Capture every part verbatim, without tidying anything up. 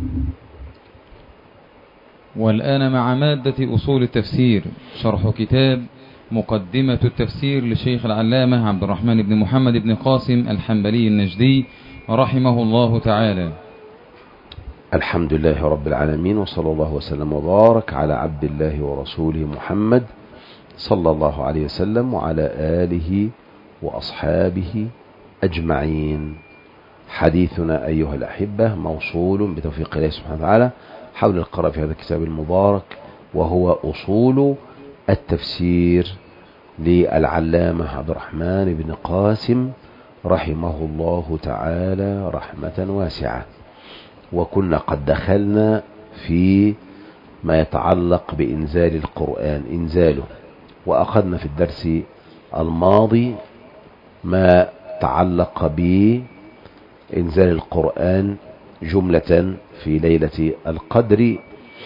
والآن مع مادة أصول التفسير، شرح كتاب مقدمة التفسير لشيخ العلامة عبد الرحمن بن محمد بن قاسم الحنبلي النجدي رحمه الله تعالى. الحمد لله رب العالمين، وصلى الله وسلم وبارك على عبد الله ورسوله محمد صلى الله عليه وسلم وعلى آله وأصحابه أجمعين. حديثنا أيها الأحبة موصول بتوفيق الله سبحانه وتعالى حول القراءة في هذا الكتاب المبارك، وهو أصول التفسير للعلامة عبد الرحمن بن قاسم رحمه الله تعالى رحمة واسعة. وكنا قد دخلنا في ما يتعلق بإنزال القرآن إنزاله، وأخذنا في الدرس الماضي ما تعلق بإنزال القرآن جملة في ليلة القدر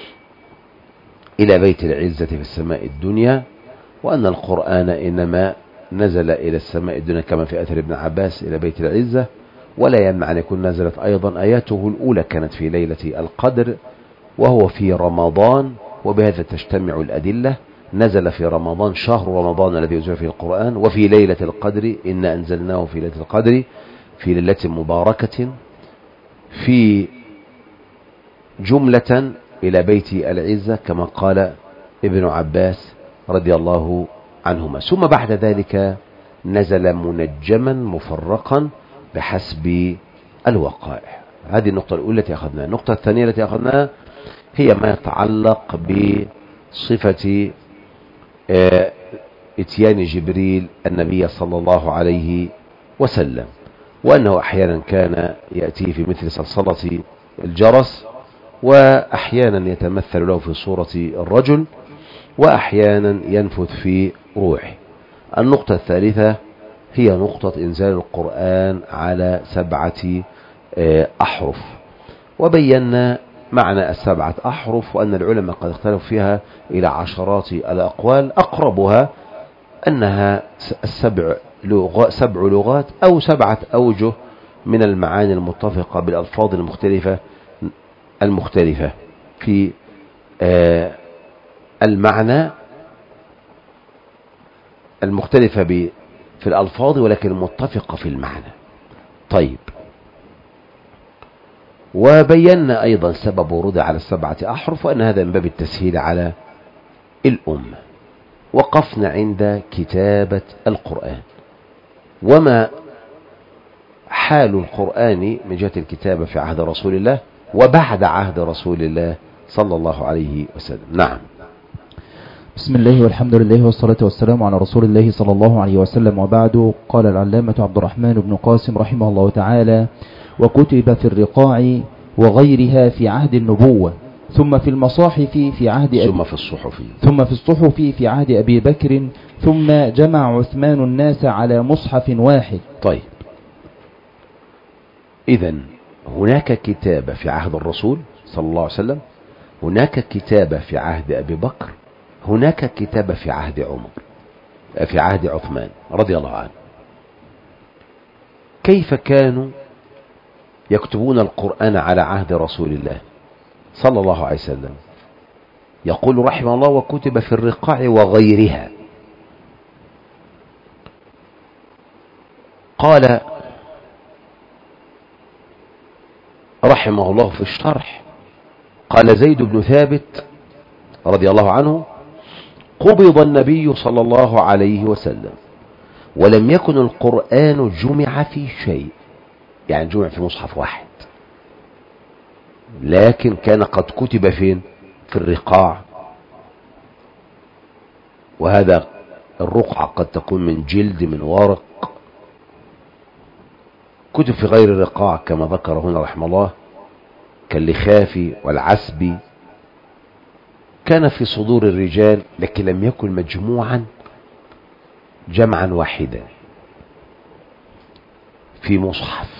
إلى بيت العزة في السماء الدنيا، وأن القرآن إنما نزل إلى السماء الدنيا كما في أثر ابن عباس إلى بيت العزة، ولا يمنع أن يكون نزلت أيضا آياته الأولى كانت في ليلة القدر وهو في رمضان، وبهذا تجتمع الأدلة. نزل في رمضان، شهر رمضان الذي ينزل فيه القرآن، وفي ليلة القدر إنا أنزلناه في ليلة القدر في ليلة مباركة في جملة إلى بيت العزة كما قال ابن عباس رضي الله عنهما. ثم بعد ذلك نزل منجما مفرقا بحسب الوقائع. هذه النقطة الأولى التي أخذناها. النقطة الثانية التي أخذناها هي ما يتعلق بصفة اتيان جبريل النبي صلى الله عليه وسلم، وأنه أحيانا كان يأتيه في مثل صلصلة الجرس، وأحيانا يتمثل له في صورة الرجل، وأحيانا ينفث في روحه. النقطة الثالثة هي نقطة إنزال القرآن على سبعة أحرف، وبينا معنى السبعة أحرف، وأن العلماء قد اختلفوا فيها إلى عشرات الأقوال، أقربها أنها السبع لغات سبع لغات أو سبعة أوجه من المعاني المتفقة بالألفاظ المختلفة المختلفة في المعنى المختلفة في الألفاظ، ولكن متفقة في المعنى. طيب، وبينا أيضا سبب ورود على السبعة أحرف، وأن هذا من باب التسهيل على الأمة. وقفنا عند كتابة القرآن، وما حال القرآن من جهة الكتابة في عهد رسول الله وبعد عهد رسول الله صلى الله عليه وسلم. نعم. بسم الله والحمد لله والصلاة والسلام على رسول الله صلى الله عليه وسلم، وبعد. قال العلامة عبد الرحمن بن قاسم رحمه الله تعالى: وكتب في الرقاع وغيرها في عهد النبوة، ثم في المصاحف في عهد أبي ثم في الصحف ثم في الصحف في عهد أبي بكر، ثم جمع عثمان الناس على مصحف واحد. طيب، إذن هناك كتابة في عهد الرسول صلى الله عليه وسلم، هناك كتابة في عهد أبي بكر، هناك كتابة في عهد عمر في عهد عثمان رضي الله عنه. كيف كانوا يكتبون القرآن على عهد رسول الله صلى الله عليه وسلم؟ يقول رحمه الله: وكتب في الرقاع وغيرها. قال رحمه الله في الشرح، قال زيد بن ثابت رضي الله عنه: قبض النبي صلى الله عليه وسلم ولم يكن القرآن جمع في شيء، يعني جمع في مصحف واحد، لكن كان قد كتب فين؟ في الرقاع. وهذا الرقعة قد تكون من جلد، من ورق. كتب في غير الرقاع كما ذكر هنا رحمه الله كاللخافي والعسبي، كان في صدور الرجال، لكن لم يكن مجموعا جمعا واحدا في مصحف.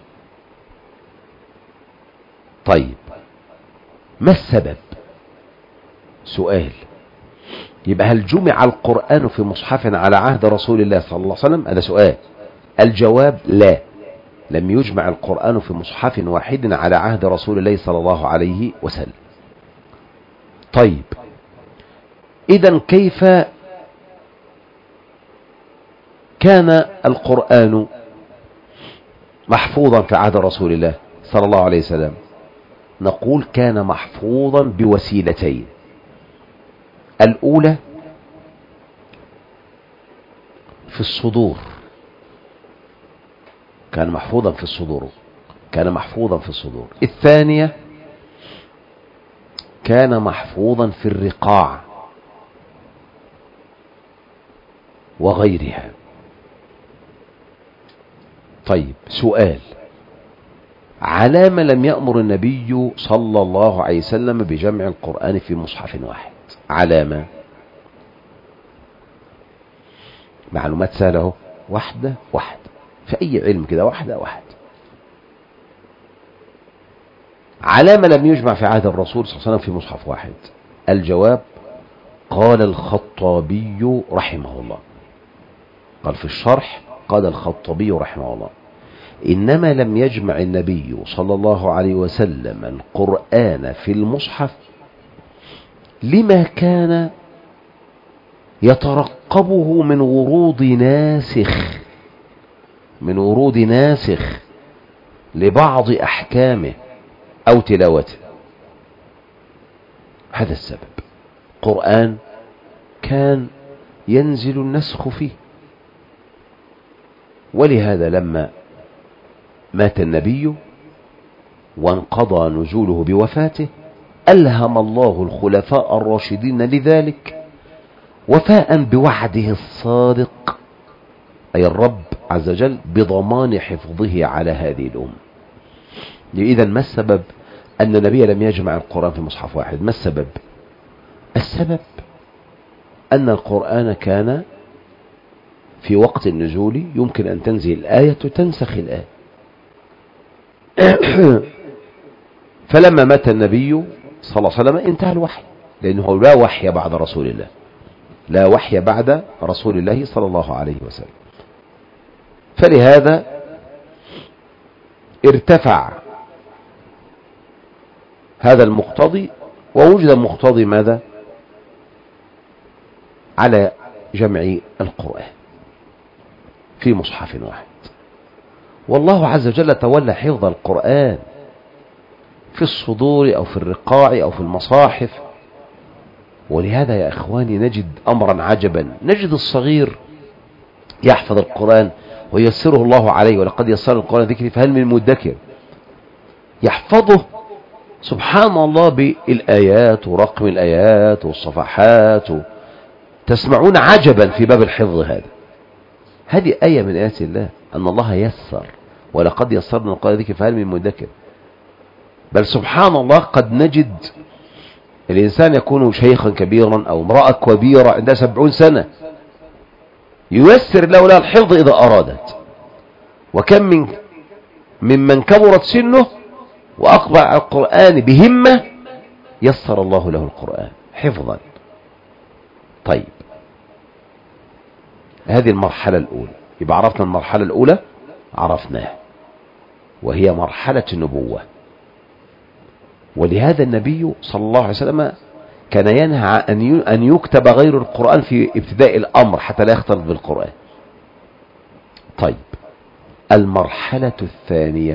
طيب، ما السبب؟ سؤال. يبقى هل جمع القرآن في مصحف على عهد رسول الله صلى الله عليه وسلم؟ هذا سؤال. الجواب لا، لم يجمع القرآن في مصحف واحد على عهد رسول الله صلى الله عليه وسلم. طيب، إذن كيف كان القرآن محفوظا في عهد رسول الله صلى الله عليه وسلم؟ نقول كان محفوظا بوسيلتين. الأولى في الصدور، كان محفوظا في الصدور كان محفوظا في الصدور. الثانية كان محفوظا في الرقاع وغيرها. طيب، سؤال: على ما لم يأمر النبي صلى الله عليه وسلم بجمع القرآن في مصحف واحد؟ على ما؟ معلومات سهلة، واحدة واحدة في أي علم كده، واحدة واحدة. على ما لم يجمع في عهد الرسول صلى الله عليه وسلم في مصحف واحد؟ الجواب: قال الخطابي رحمه الله، قال في الشرح، قال الخطابي رحمه الله: إنما لم يجمع النبي صلى الله عليه وسلم القرآن في المصحف لما كان يترقبه من ورود ناسخ من ورود ناسخ لبعض أحكامه أو تلاوته. هذا السبب. قرآن كان ينزل النسخ فيه، ولهذا لما مات النبي وانقضى نزوله بوفاته ألهم الله الخلفاء الراشدين لذلك، وفاء بوعده الصادق، أي الرب عز وجل، بضمان حفظه على هذه الأمة. إذن ما السبب أن النبي لم يجمع القرآن في مصحف واحد؟ ما السبب؟ السبب أن القرآن كان في وقت النزول يمكن أن تنزل الآية تنسخ الآية. فلما مات النبي صلى الله عليه وسلم انتهى الوحي، لأنه لا وحي بعد رسول الله لا وحي بعد رسول الله صلى الله عليه وسلم. فلهذا ارتفع هذا المقتضي، ووجد مقتضي ماذا؟ على جمع القرآن في مصحف واحد. والله عز وجل تولى حفظ القرآن في الصدور أو في الرقاع أو في المصاحف. ولهذا يا إخواني نجد أمرا عجبا، نجد الصغير يحفظ القرآن ويسره الله عليه، ولقد يسر القرآن ذكري فهل من مدكر، يحفظه سبحان الله بالآيات ورقم الآيات والصفحات. تسمعون عجبا في باب الحفظ هذا. هذه آية من آيات الله، أن الله يسر، ولقد يسرنا القرآن ذكري فهل من مدكر. بل سبحان الله قد نجد الإنسان يكون شيخا كبيرا أو امرأة كبيرة عندها سبعون سنة ييسر له لها الحفظ إذا أرادت. وكم من ممن كبرت سنه وأقبل على القرآن بهمة يسر الله له القرآن حفظا. طيب، هذه المرحلة الأولى. يبقى عرفنا المرحلة الأولى، عرفناها، وهي مرحلة النبوة. ولهذا النبي صلى الله عليه وسلم كان ينهى أن يكتب غير القرآن في ابتداء الأمر حتى لا يختلط بالقرآن. طيب، المرحلة الثانية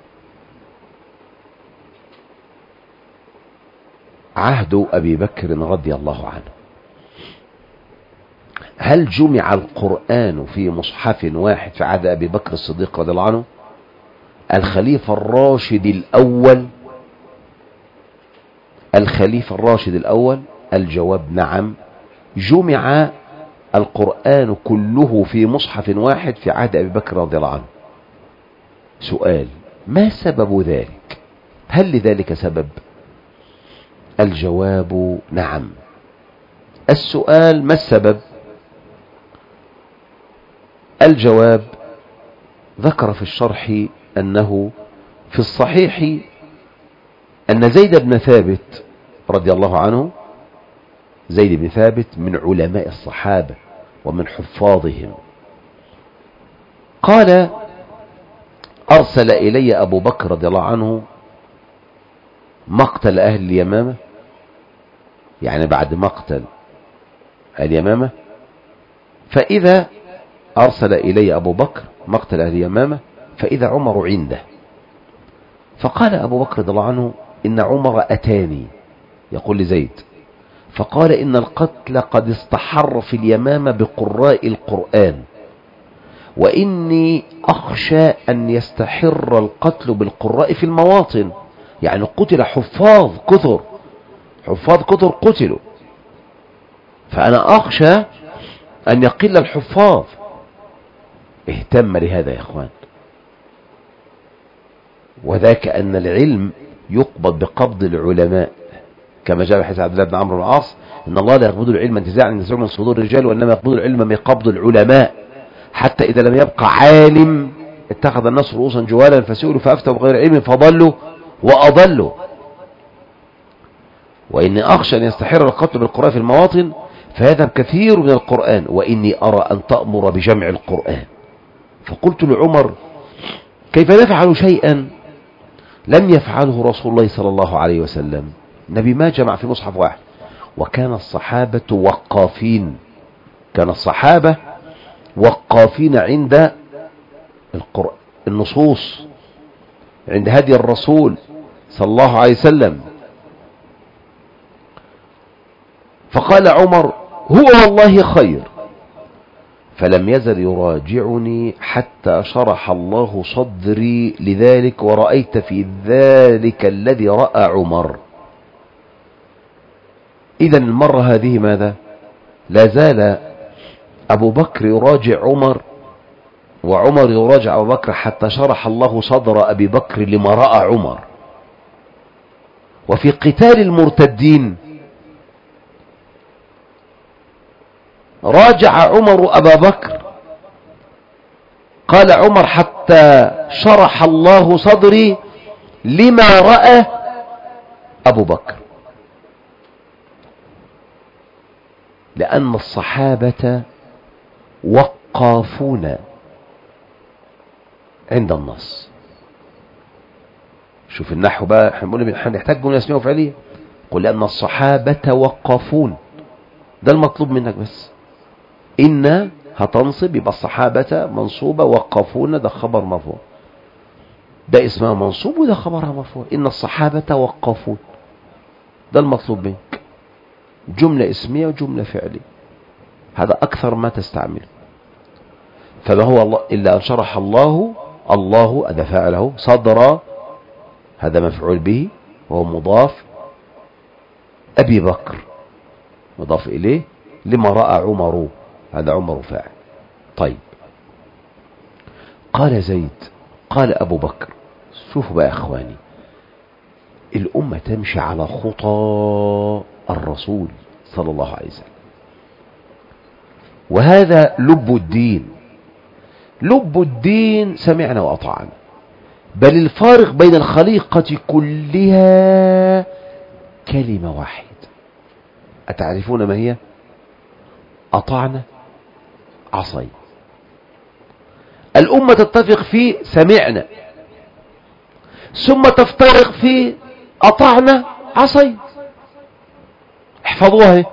عهد أبي بكر رضي الله عنه. هل جمع القرآن في مصحف واحد في عهد أبي بكر الصديق رضي الله عنه الخليفة الراشد الأول؟ الخليفة الراشد الأول. الجواب: نعم، جمع القرآن كله في مصحف واحد في عهد أبي بكر رضي الله عنه. سؤال: ما سبب ذلك؟ هل لذلك سبب؟ الجواب: نعم. السؤال: ما السبب؟ الجواب: ذكر في الشرح أنه في الصحيح أن زيد بن ثابت رضي الله عنه، زيد بن ثابت من علماء الصحابة ومن حفاظهم، قال: أرسل إلي أبو بكر رضي الله عنه مقتل أهل اليمامة، يعني بعد مقتل اليمامة، فإذا أرسل إلي أبو بكر مقتل أهل اليمامة فإذا عمر عنده، فقال أبو بكر رضي الله عنه إن عمر أتاني يقول لزيد فقال إن القتل قد استحر في اليمامة بقراء القرآن، وإني أخشى أن يستحر القتل بالقراء في المواطن، يعني قتل حفاظ كثر، حفاظ كثر قتلوا، فأنا أخشى أن يقل الحفاظ. اهتم لهذا يا إخوان، وذاك أن العلم يقبض بقبض العلماء، كما جاء في حديث عبد الله بن عمرو بن العاص إن الله لا يقبض العلم انتزاعا ينتزعه من صدور الرجال، وإنما يقبض العلم بقبض العلماء، حتى إذا لم يبقى عالم اتخذ الناس رؤوسا جوالا فسئلوا فأفتوا بغير علم فضلوا وأضلوا. وإني أخشى أن يستحر القتل بالقراء في المواطن فهذا كثير من القرآن، وإني أرى أن تأمر بجمع القرآن. فقلت لعمر كيف نفعل شيئا لم يفعله رسول الله صلى الله عليه وسلم؟ النبي ما جمع في مصحف واحد، وكان الصحابة وقافين، كان الصحابة وقافين عند القرآن النصوص، عند هدي الرسول صلى الله عليه وسلم. فقال عمر هو والله خير، فلم يزل يراجعني حتى شرح الله صدري لذلك، ورأيت في ذلك الذي رأى عمر. إذن المرة هذه ماذا؟ لا زال أبو بكر يراجع عمر، وعمر يراجع أبو بكر، حتى شرح الله صدر أبي بكر لما رأى عمر. وفي قتال المرتدين راجع عمر أبا بكر، قال عمر حتى شرح الله صدري لما رأى أبو بكر، لأن الصحابة وقافون عند النص. شوف النحو بقى، هنحتاج جملة اسمية وفعلية. قل لأن الصحابة وقافون، ده المطلوب منك بس. إن هتنصب يبقى الصحابة منصوبة، وقافون ده خبر مرفوع، ده اسمها منصوب وده خبرها مرفوع. إن الصحابة وقافون، ده المطلوب منك، جملة اسمية وجملة فعلية، هذا أكثر ما تستعمل. فما هو الله إلا أن شرح الله، الله هذا فاعله، صدر هذا مفعول به وهو مضاف، أبي بكر مضاف إليه، لما رأى عمر هذا عمر فاعل. طيب قال زيد قال أبو بكر، شوفوا بقى يا أخواني، الأمة تمشي على خطى الرسول صلى الله عليه وسلم، وهذا لب الدين. لب الدين سمعنا وأطعنا، بل الفارق بين الخليقة كلها كلمة واحدة، أتعرفون ما هي؟ أطعنا عصي. الأمة تتفق في سمعنا، ثم تفترق في أطعنا عصي. احفظوها،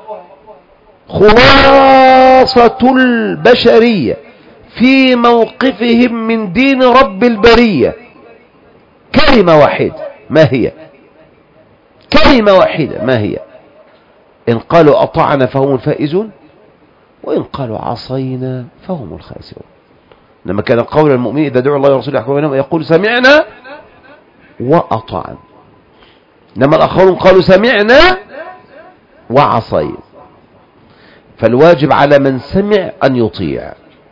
خلاصة البشرية في موقفهم من دين رب البرية كلمة واحدة، ما هي؟ كلمة واحدة، ما هي؟ إن قالوا أطعنا فهم الفائزون، وإن قالوا عصينا فهم الخاسرون. لما كان قول المؤمن إذا دعوا الله ورسوله يحكم بينهم يقول سمعنا وأطعنا، لما الآخرون قالوا سمعنا وعصينا. فالواجب على من سمع أن يطيع.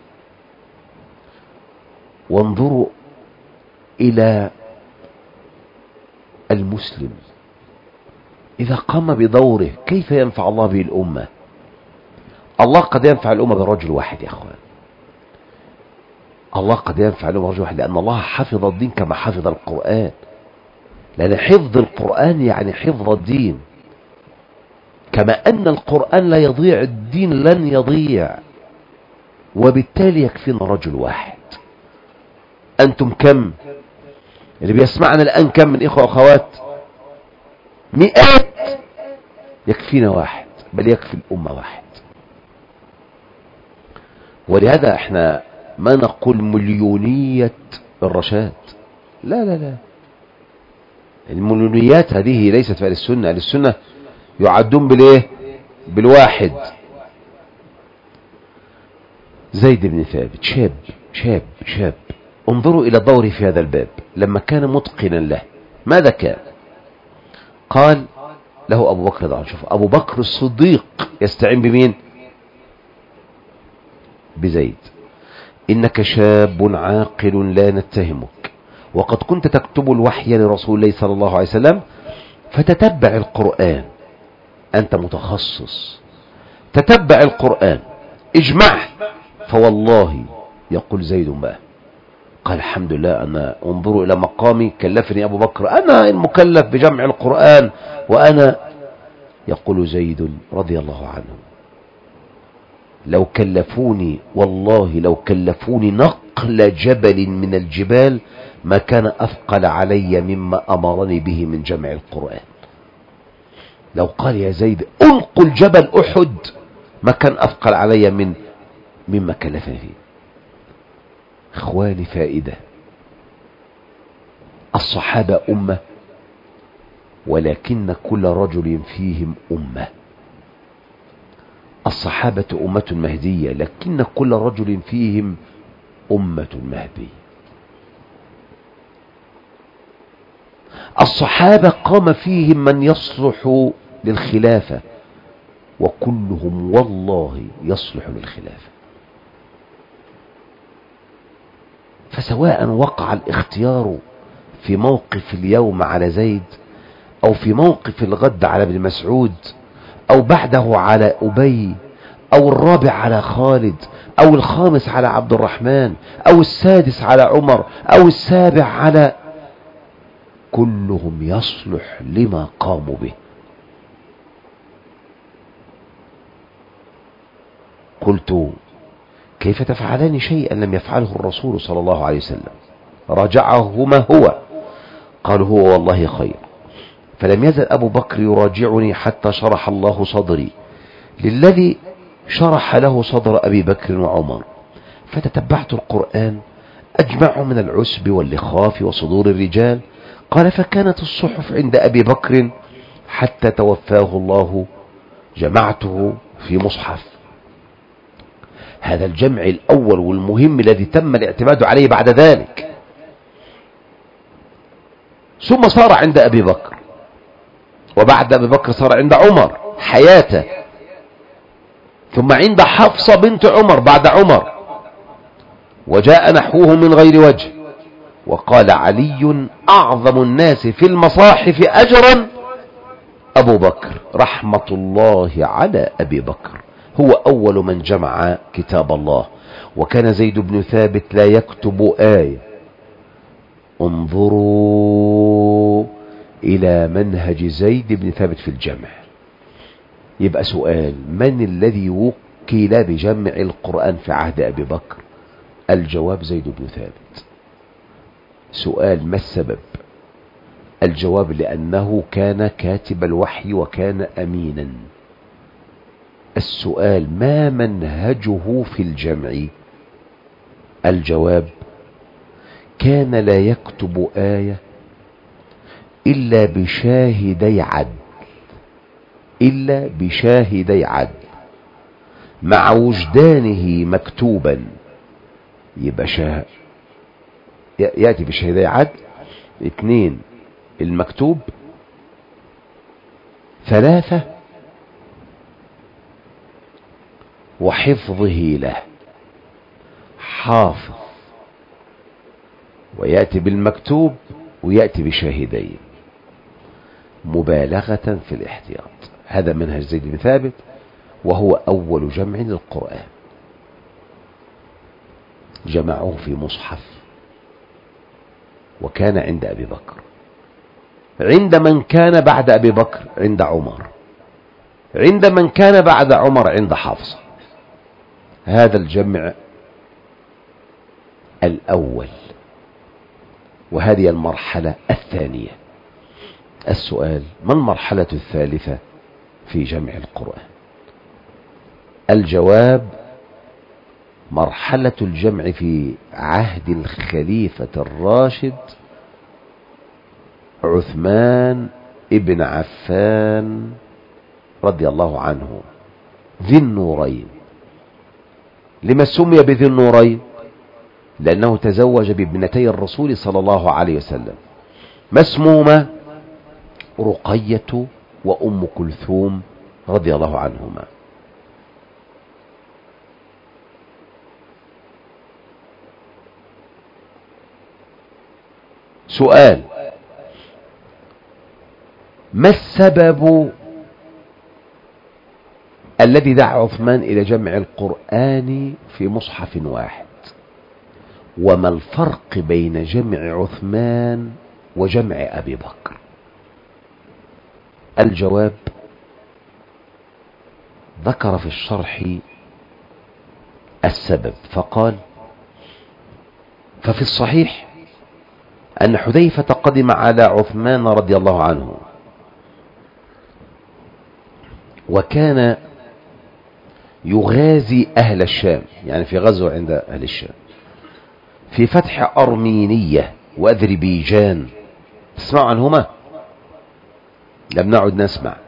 وانظروا إلى المسلم إذا قام بدوره كيف ينفع الله به الأمة. الله قد ينفع الأمة برجل واحد يا أخوان، الله قد ينفع الأمة برجل واحد، لأن الله حفظ الدين كما حفظ القرآن، لأن حفظ القرآن يعني حفظ الدين، كما أن القرآن لا يضيع الدين لن يضيع، وبالتالي يكفينا رجل واحد. أنتم كم؟ اللي بيسمعنا الآن كم من إخوة وأخوات؟ مئات. يكفينا واحد، بل يكفي الأمة واحد. ولهذا احنا ما نقول مليونية الرشاد، لا لا لا، المليونيات هذه ليست في أهل السنة. أهل السنة يعدون بالايه؟ بالواحد. زيد بن ثابت شاب شاب شاب، انظروا إلى دوره في هذا الباب لما كان متقنا له. ماذا كان؟ قال له أبو بكر رضي الله عنه، شوف أبو بكر الصديق يستعين بمين؟ بزيد. إنك شاب عاقل لا نتهمك، وقد كنت تكتب الوحي لرسول الله صلى الله عليه وسلم، فتتبع القرآن، أنت متخصص، تتبع القرآن اجمعه. فوالله يقول زيد بقى، قال الحمد لله، أنا انظروا إلى مقامي، كلفني أبو بكر، أنا المكلف بجمع القرآن وأنا. يقول زيد رضي الله عنه، لو كلفوني والله لو كلفوني نقل جبل من الجبال ما كان أثقل علي مما أمرني به من جمع القرآن. لو قال يا زيد انقل جبل أحد ما كان أثقل علي من مما كلفني فيه. إخواني فائدة، الصحابة أمة، ولكن كل رجل فيهم أمة. الصحابة أمة مهدية، لكن كل رجل فيهم أمة مهدية. الصحابة قام فيهم من يصلح للخلافة، وكلهم والله يصلح للخلافة. فسواء وقع الاختيار في موقف اليوم على زيد، أو في موقف الغد على ابن مسعود، أو بعده على أبي، أو الرابع على خالد، أو الخامس على عبد الرحمن، أو السادس على عمر، أو السابع على، كلهم يصلح لما قاموا به. قلت كيف تفعلان شيئا لم يفعله الرسول صلى الله عليه وسلم؟ راجعهما هو، قالوا هو والله خير. فلم يزل أبو بكر يراجعني حتى شرح الله صدري للذي شرح له صدر أبي بكر وعمر. فتتبعت القرآن أجمع من العسب واللخاف وصدور الرجال. قال فكانت الصحف عند أبي بكر حتى توفاه الله جمعته في مصحف. هذا الجمع الأول والمهم الذي تم الاعتماد عليه بعد ذلك. ثم صار عند أبي بكر، وبعد أبي بكر صار عند عمر حياته، ثم عند حفصة بنت عمر بعد عمر، وجاء نحوه من غير وجه. وقال علي أعظم الناس في المصاحف أجرا أبو بكر، رحمة الله على أبي بكر، هو أول من جمع كتاب الله. وكان زيد بن ثابت لا يكتب آية. انظروا إلى منهج زيد بن ثابت في الجمع. يبقى سؤال، من الذي وكل بجمع القرآن في عهد أبي بكر؟ الجواب زيد بن ثابت. سؤال، ما السبب؟ الجواب لأنه كان كاتب الوحي وكان أمينا. السؤال، ما منهجه في الجمع؟ الجواب، كان لا يكتب آية إلا بشاهدي عدل، إلا بشاهدي عدل مع وجدانه مكتوبا. يبقى شاه... يأتي بشاهدي عدل، اثنين المكتوب، ثلاثة وحفظه له، حافظ، ويأتي بالمكتوب ويأتي بشاهدين، مبالغة في الاحتياط. هذا منهج زيد بن ثابت، وهو أول جمع للقرآن. جمعوه في مصحف، وكان عند أبي بكر، عند من كان بعد أبي بكر عند عمر، عند من كان بعد عمر عند حفصة. هذا الجمع الأول. وهذه المرحلة الثانية. السؤال: ما المرحلة الثالثة في جمع القرآن؟ الجواب: مرحلة الجمع في عهد الخليفة الراشد عثمان ابن عفان رضي الله عنه ذي النورين. لما سمي بذي النورين؟ لأنه تزوج بابنتي الرسول صلى الله عليه وسلم، ما اسمهما؟ رقية وأم كلثوم رضي الله عنهما. سؤال: ما السبب الذي دعا عثمان إلى جمع القرآن في مصحف واحد؟ وما الفرق بين جمع عثمان وجمع أبي بكر؟ الجواب: ذكر في الشرح السبب فقال: ففي الصحيح أن حذيفة قدم على عثمان رضي الله عنه، وكان يغازي أهل الشام، يعني في غزو عند أهل الشام، في فتح أرمينية وأذربيجان. تسمعوا عنهما؟ لم نعد نسمع.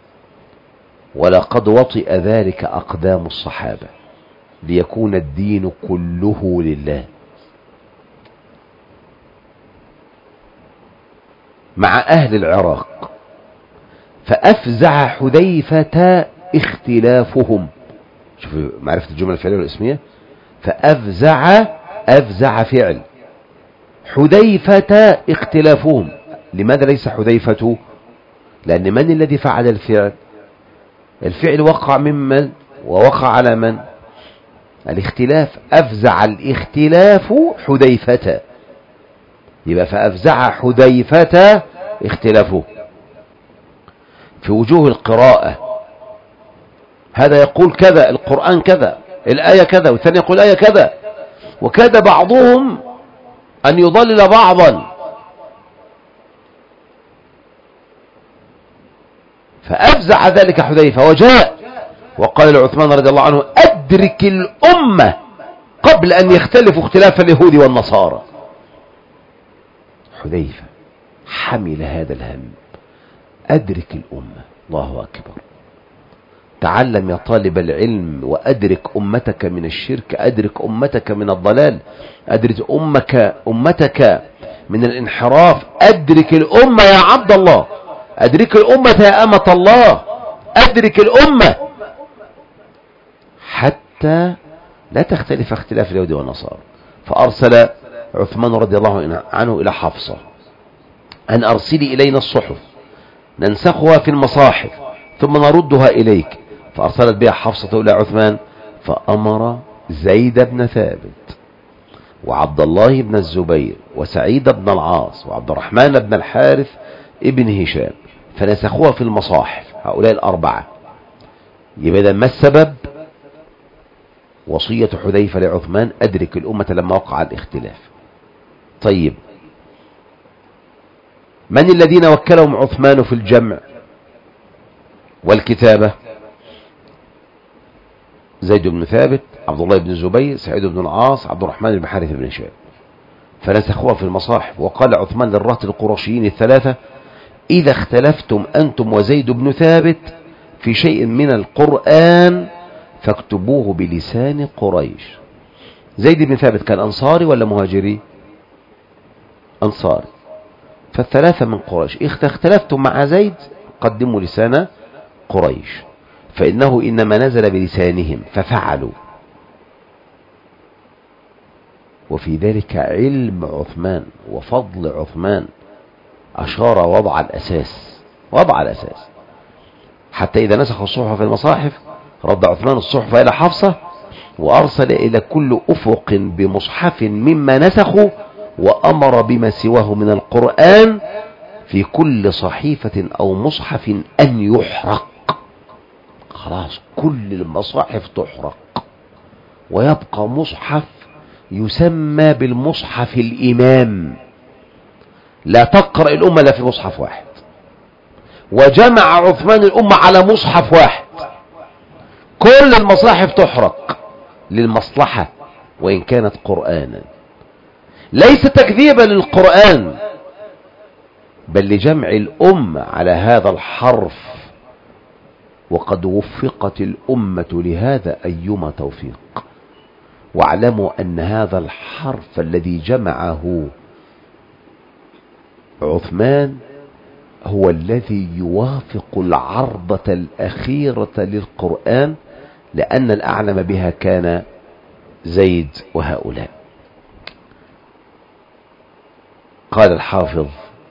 ولقد وطئ ذلك أقدام الصحابة ليكون الدين كله لله. مع أهل العراق، فأفزع حذيفة اختلافهم. شوفوا معرفة الجملة الفعلية والاسمية. فأفزع، أفزع فعل، حذيفة اختلافهم. لماذا ليس حذيفة؟ لأن من الذي فعل الفعل؟ الفعل وقع ممن ووقع على من؟ الاختلاف. أفزع الاختلاف حذيفة، يبقى فأفزع حذيفة اختلافه. في وجوه القراءة، هذا يقول كذا، القرآن كذا، الآية كذا، والثاني يقول الآية كذا، وكاد بعضهم أن يضلل بعضا. فأفزع ذلك حذيفة وجاء وقال لعثمان رضي الله عنه: أدرك الأمة قبل أن يختلفوا اختلاف اليهود والنصارى. حذيفة حمل هذا الهم، أدرك الأمة. الله أكبر. تعلم يا طالب العلم، وأدرك أمتك من الشرك، أدرك أمتك من الضلال، أدرك أمك أمتك من الانحراف. أدرك الأمة يا عبد الله، أدرك الأمة يا أمة الله، أدرك الأمة حتى لا تختلف اختلاف اليهود والنصارى. فأرسل عثمان رضي الله عنه إلى حفصة أن أرسلي إلينا الصحف ننسخها في المصاحف ثم نردها إليك. فأرسلت بها حفصة إلى عثمان، فأمر زيد بن ثابت وعبد الله بن الزبير وسعيد بن العاص وعبد الرحمن بن الحارث ابن هشام فنسخوها في المصاحف، هؤلاء الأربعة. يبقى ما السبب؟ وصية حذيفة لعثمان: أدرك الأمة لما وقع الاختلاف. طيب، من الذين وكلهم عثمان في الجمع والكتابة؟ زيد بن ثابت، عبد الله بن الزبير، سعيد بن العاص، عبد الرحمن بن حارث بن هشام. فنسخوها في المصاحف. وقال عثمان للرهط القرشيين الثلاثة: إذا اختلفتم أنتم وزيد بن ثابت في شيء من القرآن فاكتبوه بلسان قريش. زيد بن ثابت كان أنصاري ولا مهاجري؟ أنصاري. فالثلاثة من قريش. إذا اختلفتم مع زيد قدموا لسان قريش، فإنه إنما نزل بلسانهم ففعلوا. وفي ذلك علم عثمان وفضل عثمان، أشار وضع الأساس، وضع الأساس، حتى إذا نسخ الصحف في المصاحف رد عثمان الصحف إلى حفصة وأرسل إلى كل أفق بمصحف مما نسخوا، وأمر بما سواه من القرآن في كل صحيفة أو مصحف أن يحرق. خلاص كل المصاحف تحرق، ويبقى مصحف يسمى بالمصحف الإمام، لا تقرأ الأمة إلا في مصحف واحد، وجمع عثمان الأمة على مصحف واحد. كل المصاحف تحرق للمصلحة وإن كانت قرآنا، ليس تكذيبا للقرآن بل لجمع الأمة على هذا الحرف. وقد وفقت الأمة لهذا أيما توفيق. واعلموا أن هذا الحرف الذي جمعه عثمان هو الذي يوافق العرضة الأخيرة للقرآن، لأن الأعلم بها كان زيد وهؤلاء. قال الحافظ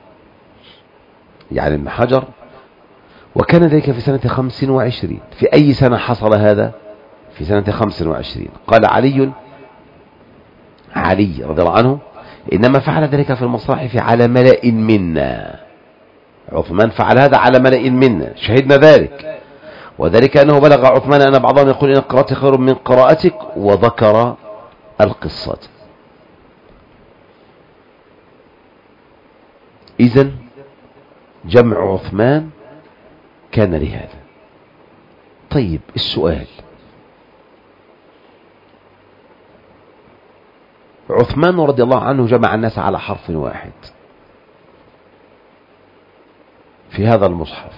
يعني ابن حجر: وكان ذلك في سنة خمس وعشرين. في أي سنة حصل هذا؟ في سنة خمس وعشرين. قال علي علي رضي الله عنه: إنما فعل ذلك في المصاحف على ملأ منا. عثمان فعل هذا على ملأ منا، شهدنا ذلك. وذلك أنه بلغ عثمان أن بعضهم يقول إن قراءتي خير من قراءتك، وذكر القصة. إذن جمع عثمان كان لهذا. طيب السؤال: عثمان رضي الله عنه جمع الناس على حرف واحد في هذا المصحف،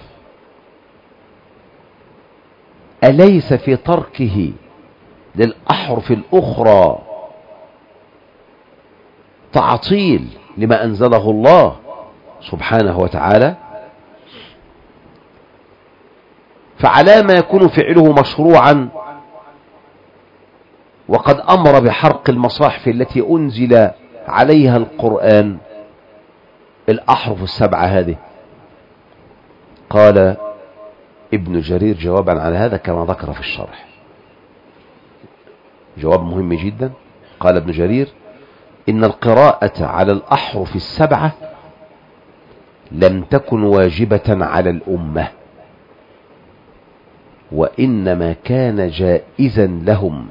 أليس في تركه للأحرف الأخرى تعطيل لما أنزله الله سبحانه وتعالى؟ فعلى ما يكون فعله مشروعا وقد أمر بحرق المصاحف التي أنزل عليها القرآن الأحرف السبعة هذه؟ قال ابن جرير جوابا على هذا كما ذكر في الشرح، جواب مهم جدا. قال ابن جرير: إن القراءة على الأحرف السبعة لم تكن واجبة على الأمة، وإنما كان جائزا لهم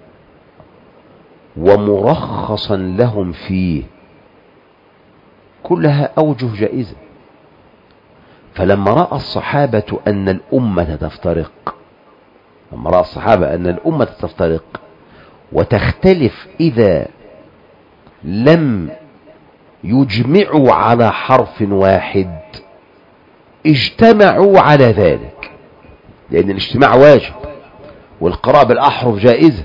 ومرخصا لهم فيه، كلها أوجه جائزة. فلما رأى الصحابة أن الأمة تفترق لما رأى الصحابة أن الأمة تفترق وتختلف إذا لم يجمعوا على حرف واحد، اجتمعوا على ذلك، لأن الاجتماع واجب والقراءة بالأحرف جائزة.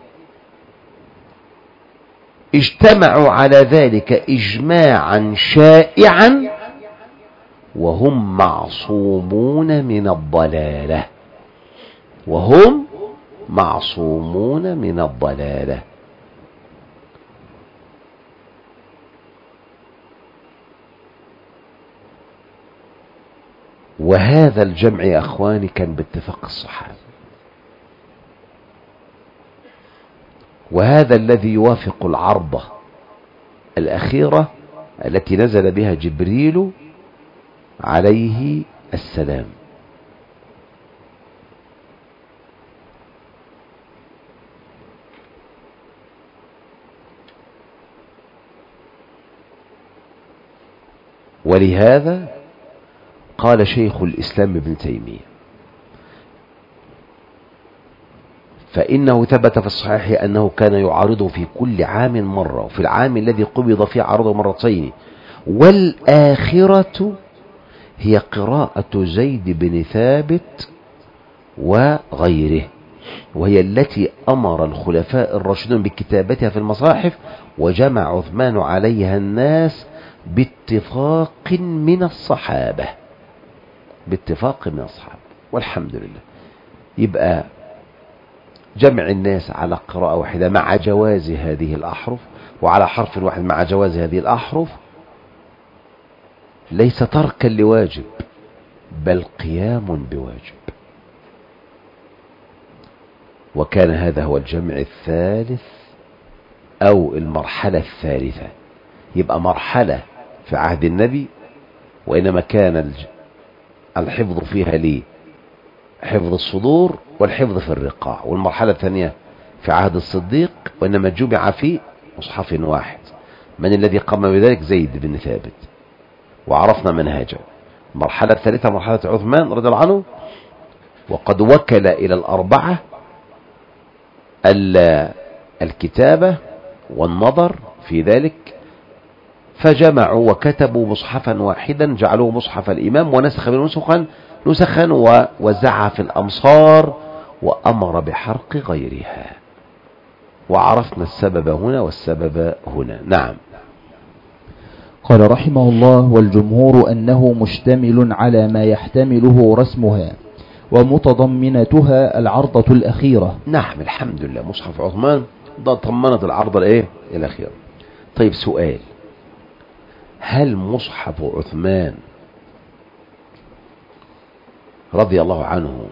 اجتمعوا على ذلك إجماعا شائعا وهم معصومون من الضلالة وهم معصومون من الضلالة. وهذا الجمع يا أخواني كان باتفاق الصحابة، وهذا الذي يوافق العرضة الأخيرة التي نزل بها جبريل عليه السلام. ولهذا قال شيخ الإسلام ابن تيمية: فإنه ثبت في الصحيح أنه كان يعارضه في كل عام مرة، وفي العام الذي قبض فيه عرضه مرتين، والآخرة هي قراءة زيد بن ثابت وغيره، وهي التي أمر الخلفاء الراشدون بكتابتها في المصاحف، وجمع عثمان عليها الناس باتفاق من الصحابة باتفاق من الصحابة والحمد لله. يبقى جمع الناس على قراءة واحدة مع جواز هذه الأحرف، وعلى حرف واحد مع جواز هذه الأحرف، ليس تركا لواجب بل قيام بواجب. وكان هذا هو الجمع الثالث أو المرحلة الثالثة. يبقى مرحلة في عهد النبي، وإنما كان الحفظ فيها ليه حفظ الصدور والحفظ في الرقاع، والمرحلة الثانية في عهد الصديق، وإنما جمع في مصحف واحد. من الذي قام بذلك؟ زيد بن ثابت. وعرفنا منهاجه. المرحلة الثالثة مرحلة عثمان رضي الله عنه، وقد وكل إلى الأربعة الكتابة والنظر في ذلك، فجمعوا وكتبوا مصحفا واحدا جعلوه مصحف الإمام، ونسخ منه نسخا نسخا ووزعها في الأمصار، وأمر بحرق غيرها. وعرفنا السبب هنا والسبب هنا. نعم. قال رحمه الله: والجمهور أنه مشتمل على ما يحتمله رسمها ومتضمنتها العرضة الأخيرة. نعم، الحمد لله، مصحف عثمان ده ضمنت العرضة الايه الأخيرة. طيب سؤال: هل مصحف عثمان رضي الله عنه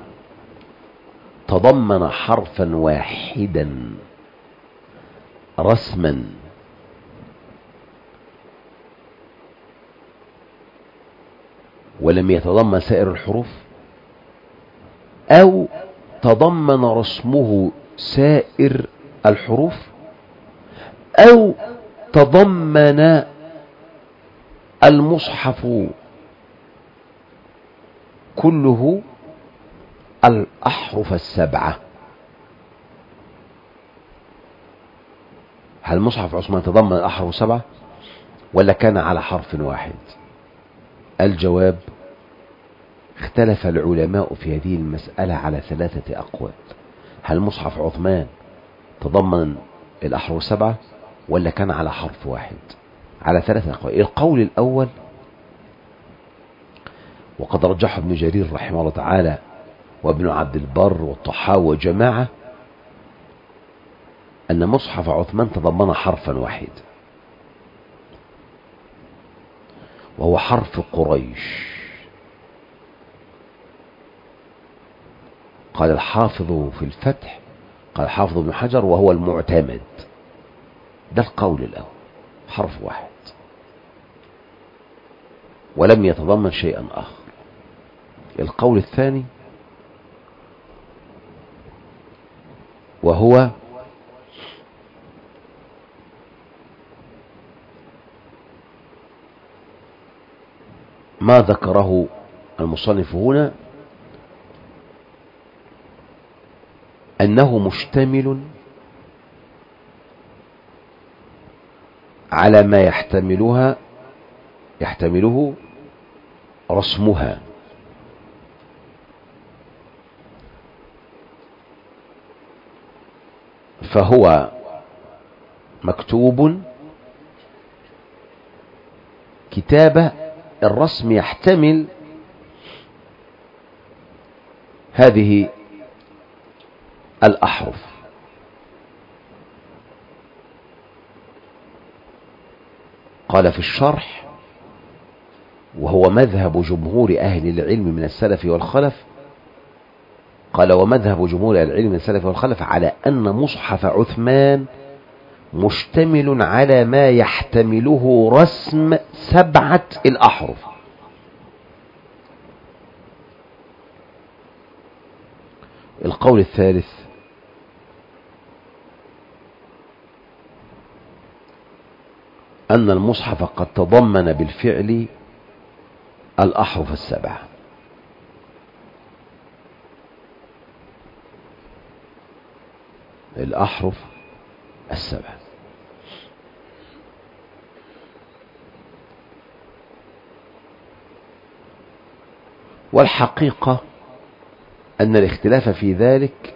تضمن حرفا واحدا رسما ولم يتضمن سائر الحروف، أو تضمن رسمه سائر الحروف، أو تضمن المصحف كله الأحرف السبعة؟ هل مصحف عثمان تضمن الأحرف السبعة ولا كان على حرف واحد؟ الجواب: اختلف العلماء في هذه المسألة على ثلاثة أقوال. هل مصحف عثمان تضمن الأحرف السبعة ولا كان على حرف واحد؟ على ثلاثة أقوال. القول الأول، وقد رجحه ابن جرير رحمه الله تعالى وابن عبد البر والطحاوي وجماعة، أن مصحف عثمان تضمن حرفا واحد، وهو حرف قريش. قال الحافظ في الفتح، قال الحافظ ابن حجر وهو المعتمد. ده القول الأول، حرف واحد ولم يتضمن شيئا آخر. القول الثاني وهو ما ذكره المصنف هنا، أنه مشتمل على ما يحتملها يحتمله رسمها، فهو مكتوب كتابة الرسم يحتمل هذه الأحرف. قال في الشرح: وهو مذهب جمهور أهل العلم من السلف والخلف، قال: ومذهب جمهور أهل العلم من السلف والخلف على أن مصحف عثمان مشتمل على ما يحتمله رسم سبعة الأحرف. القول الثالث: أن المصحف قد تضمن بالفعل الأحرف السبعة. الأحرف السبعة. والحقيقة أن الاختلاف في ذلك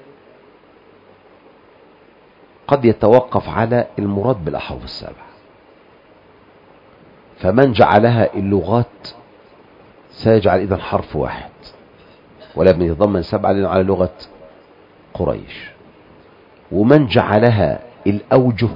قد يتوقف على المراد بالأحرف السبعة. فمن جعلها اللغات سيجعل إذن حرف واحد ولم يتضمن سبعة لأنه على لغة قريش. ومن جعلها الأوجه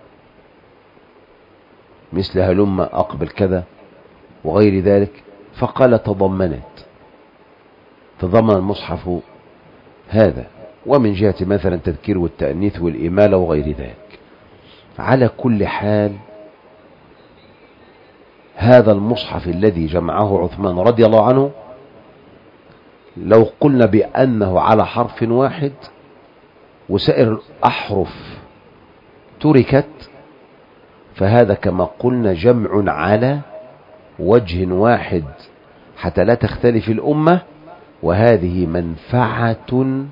مثل هلم أقبل كذا وغير ذلك، فقال تضمنت تضمن المصحف هذا، ومن جهة مثلا التذكير والتأنيث والإمالة وغير ذلك. على كل حال، هذا المصحف الذي جمعه عثمان رضي الله عنه، لو قلنا بأنه على حرف واحد وسائر الأحرف تركت، فهذا كما قلنا جمع على وجه واحد حتى لا تختلف الأمة، وهذه منفعة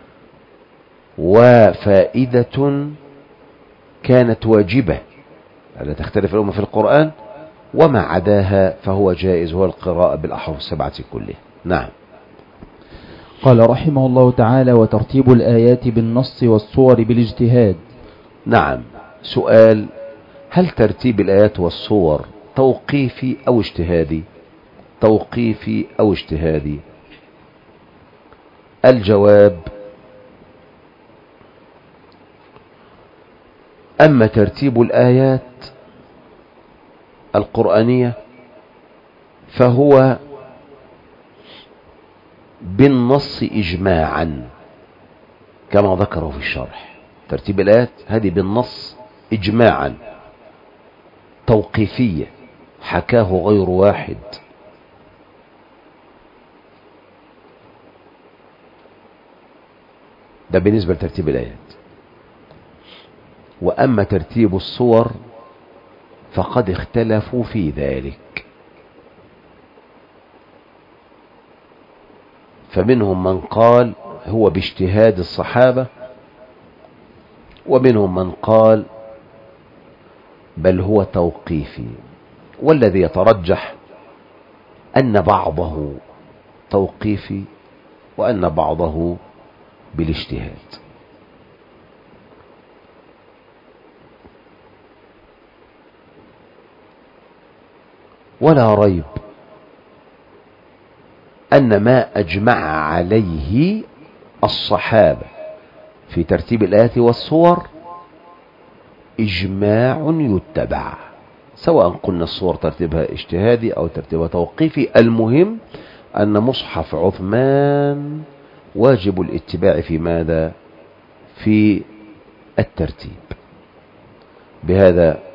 وفائدة كانت واجبة لا تختلف الأمة في القرآن، وما عداها فهو جائز، هو القراءة بالأحرف السبعة كلها. نعم. قال رحمه الله تعالى: وترتيب الآيات بالنص والصور بالاجتهاد. نعم. سؤال: هل ترتيب الآيات والصور توقيفي أو اجتهادي؟ توقيفي أو اجتهادي؟ الجواب: أما ترتيب الآيات القرآنية فهو بالنص إجماعا كما ذكره في الشرح. ترتيب الآيات هذه بالنص إجماعا توقيفية حكاه غير واحد. ده بالنسبة لترتيب الآيات. وأما ترتيب الصور فقد اختلفوا في ذلك، فمنهم من قال هو باجتهاد الصحابة، ومنهم من قال بل هو توقيفي، والذي يترجح أن بعضه توقيفي وأن بعضه بالاجتهاد. ولا ريب أن ما أجمع عليه الصحابة في ترتيب الآيات والصور إجماع يتبع، سواء قلنا الصور ترتيبها اجتهادي أو ترتيبها توقيفي. المهم أن مصحف عثمان واجب الاتباع في ماذا؟ في الترتيب. بهذا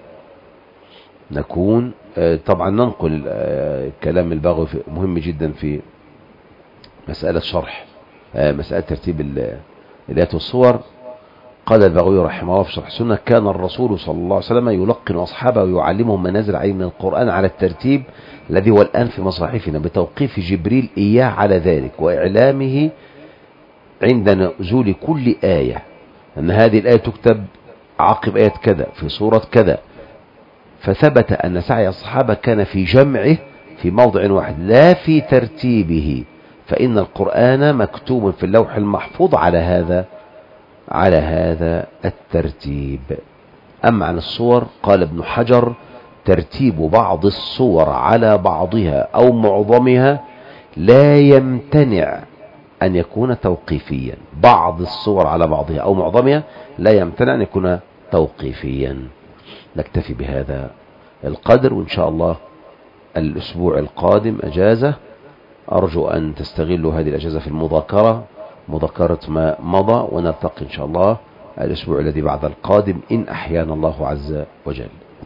نكون طبعا ننقل كلام البغوي مهم جدا في مسألة شرح مسألة ترتيب الآيات والصور. قال البغوي رحمه الله في شرح السنة: كان الرسول صلى الله عليه وسلم يلقن أصحابه ويعلمهم ما نزل عليه من القرآن على الترتيب الذي هو الآن في مصاحفنا، بتوقيف جبريل إياه على ذلك وإعلامه عند نزول كل آية أن هذه الآية تكتب عقب آية كذا في سورة كذا. فثبت أن سعي الصحابة كان في جمعه في موضع واحد لا في ترتيبه، فإن القرآن مكتوب في اللوح المحفوظ على هذا على هذا الترتيب. أما عن الصور قال ابن حجر: ترتيب بعض الصور على بعضها أو معظمها لا يمتنع أن يكون توقيفيا. بعض الصور على بعضها أو معظمها لا يمتنع أن يكون توقيفيا. نكتفي بهذا القدر، وإن شاء الله الأسبوع القادم أجازة، أرجو أن تستغلوا هذه الأجازة في المذاكرة مذاكرة ما مضى، ونلتقي إن شاء الله الأسبوع الذي بعد القادم إن أحيانا الله عز وجل.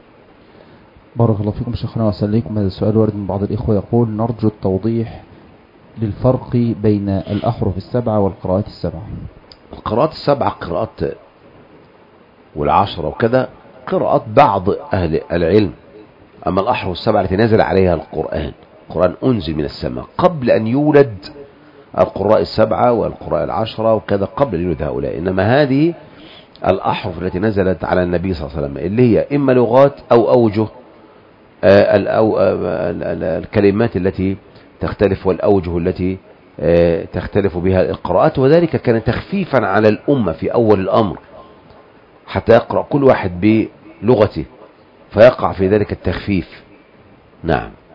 بارك الله فيكم شيخنا وسليكم. هذا السؤال وارد من بعض الإخوة يقول: نرجو التوضيح للفرق بين الأحرف السبعة والقراءات السبعة. القراءات السبعة قراءات والعشرة وكذا قراءات بعض أهل العلم، أما الأحرف السبعة التي نزل عليها القرآن، القرآن أنزل من السماء قبل أن يولد القراء السبعة والقراء العشرة وكذا، قبل أن يولد هؤلاء. إنما هذه الأحرف التي نزلت على النبي صلى الله عليه وسلم اللي هي إما لغات أو أوجه أو الكلمات التي تختلف والأوجه التي تختلف بها القراءات، وذلك كان تخفيفا على الأمة في أول الأمر حتى يقرأ كل واحد بلغته فيقع في ذلك التخفيف. نعم.